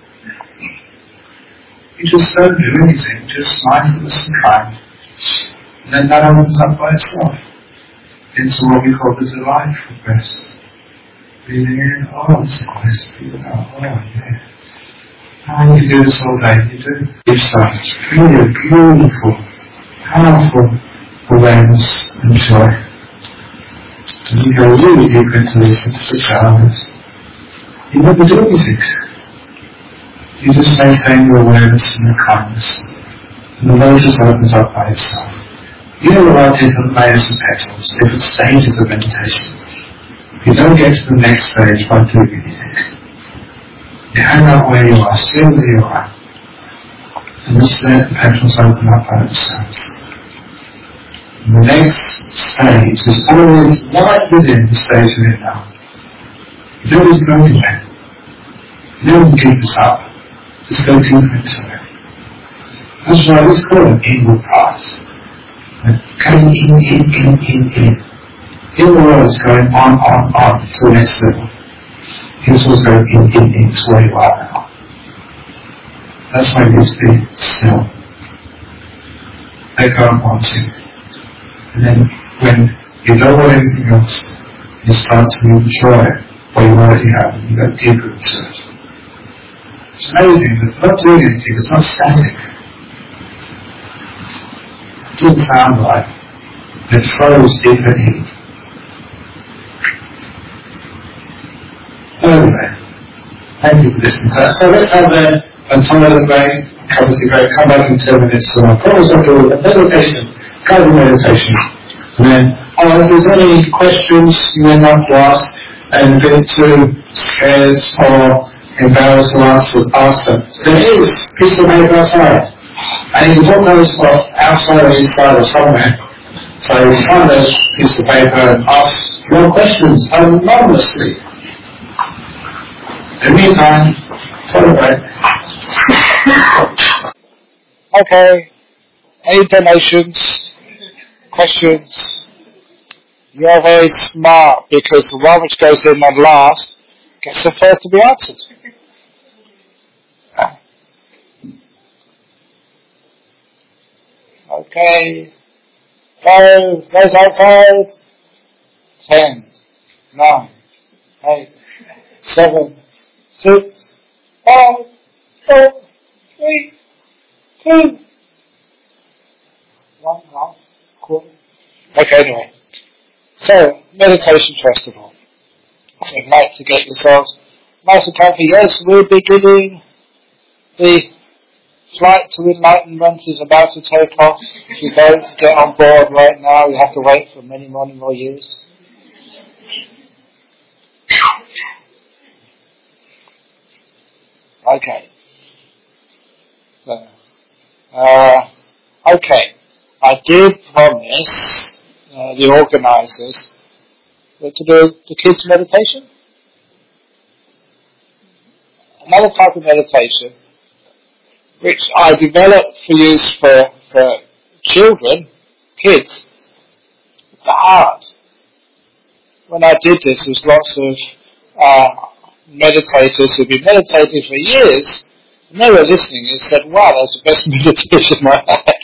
You just don't do anything, just mindfulness and kind. And then that opens up by itself into what we call the delightful breath. Breathing in, oh, it's nice. Breathing out, oh, yeah. And you do this all day, you do. It's like really beautiful, powerful awareness and joy. And you go really deep into this, into the challenges. You never do anything. You just maintain your awareness and your kindness. And the lotus opens up by itself. You know there are different layers of petals, different stages of meditation. You don't get to the next stage by doing anything. You hang out where you are, still where you are. And just let the petals open up by themselves. And the next stage is always right within the stage you're in now. You don't always go anywhere. You don't keep this up. Just go deeper into it. That's why it's called an inward path. Going in, in, in, in, in. In the world is going on, on, on to the next level. Here's what's going in, in, in to where you are now. That's why you need to be still. Let go of wanting. And then when you don't want anything else, you start to enjoy what you already have and you go deeper into it. It's amazing that it's not doing anything, it's not static. It doesn't sound right. It flows deeper in. So anyway, thank you for listening to that. So let's have a, a time of the break, a cup of tea break, come back in ten minutes and I'll promise I'll do a meditation, guided meditation. And then, oh, if there's any questions you may not to ask and a bit too scared or embarrassed to answer, ask them. There is a piece of paper outside. And you can put those outside or inside or somewhere. So you can find those pieces of paper and ask your questions anonymously. In the meantime, toilet break. Okay. Any donations? Questions? You're very smart because the one which goes in on last gets the first to be answered. Okay. So, those outside. Ten, nine, eight, seven, six, five, four, three, two, one, one, quarter. Okay, anyway. So, meditation first of all. So you'd like to get yourselves nice and comfy. Yes, we're beginning. The flight to enlightenment is about to take off. If you don't get on board right now, you have to wait for many, many more years. Okay. So, uh, okay. I did promise uh, the organisers to do the kids' meditation. Another type of meditation, which I developed for use for, for children, kids, the hard. When I did this, there was lots of uh, meditators who'd been meditating for years, and they were listening and said, wow, that's the best meditation I had.